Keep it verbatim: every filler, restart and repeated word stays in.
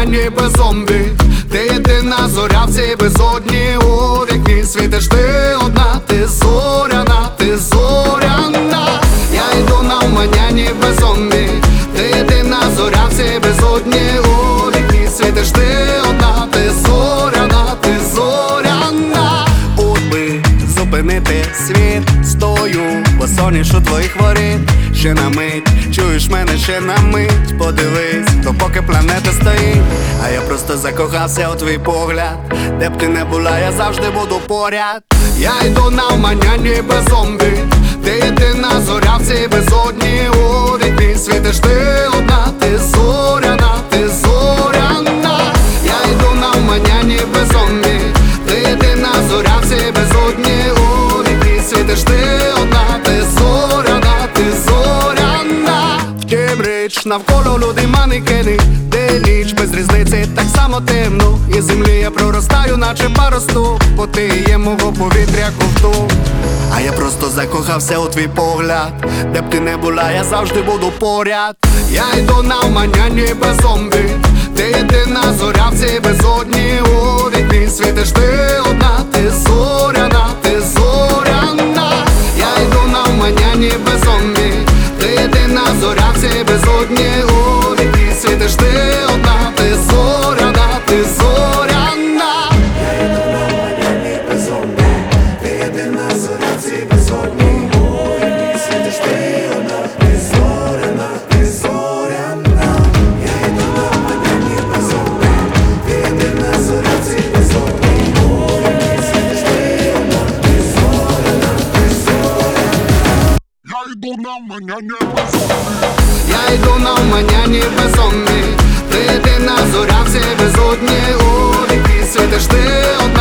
ніби зомбі. Ти єдина зоря в цій безодні. У вікні світиш ти одна, ти зоряна, ти зоряна. Я йду навмання ніби зомбі. Ти єдина зоря в цій безодні. У вікні світиш ти одна, ти зоряна, ти зоряна. От би зупинити світ, стою босоніж у твоїх воріт. Ще на мить, чуєш мене, ще на мить. Подивись, допоки планета стоїть. А я просто закохався у твій погляд. Де б ти не була, я завжди буду поряд. Я йду навмання ніби зомбі. Ти єдина зоря в цій безодні. У вікні світиш ти одна, ти зоряна, ти зоряна. Я йду навмання ніби зомбі. Ти єдина зоря в цій безодні. У вікні світиш ти одна, ти зоряна, ти зоряна. Втім річ, навколо люди манекени. Де ніч без різниці, так само темно. І землі я проростаю, наче паросту. Бо ти є мого повітря ковту. А я просто закохався у твій погляд. Де б ти не була, я завжди буду поряд. Я йду навмання ніби зомбі. Ти єдина зоря в цій безодні. У вікні світиш ти одна, ти зоряна, ти зоряна. Я йду навмання ніби зомбі. Ти єдина зоря в цій безодні. У вікні світиш ти одна, ти зоряна, ти зоряна. Я йду навмання ніби зомбі. Ти єдина зоря в цій безодні. У вікні світиш ти одна, ти зоряна, ти зоряна. Я йду навмання ніби зомбі. Ти єдина зоря в цій безодні. У вікні світиш ти одна, ти зоряна, ти зоряна. Я йду навмання ніби зомбі. Я йду навмання ніби зомбі. Ти єдина зоря в цій безодні. У вікні світиш ти одна.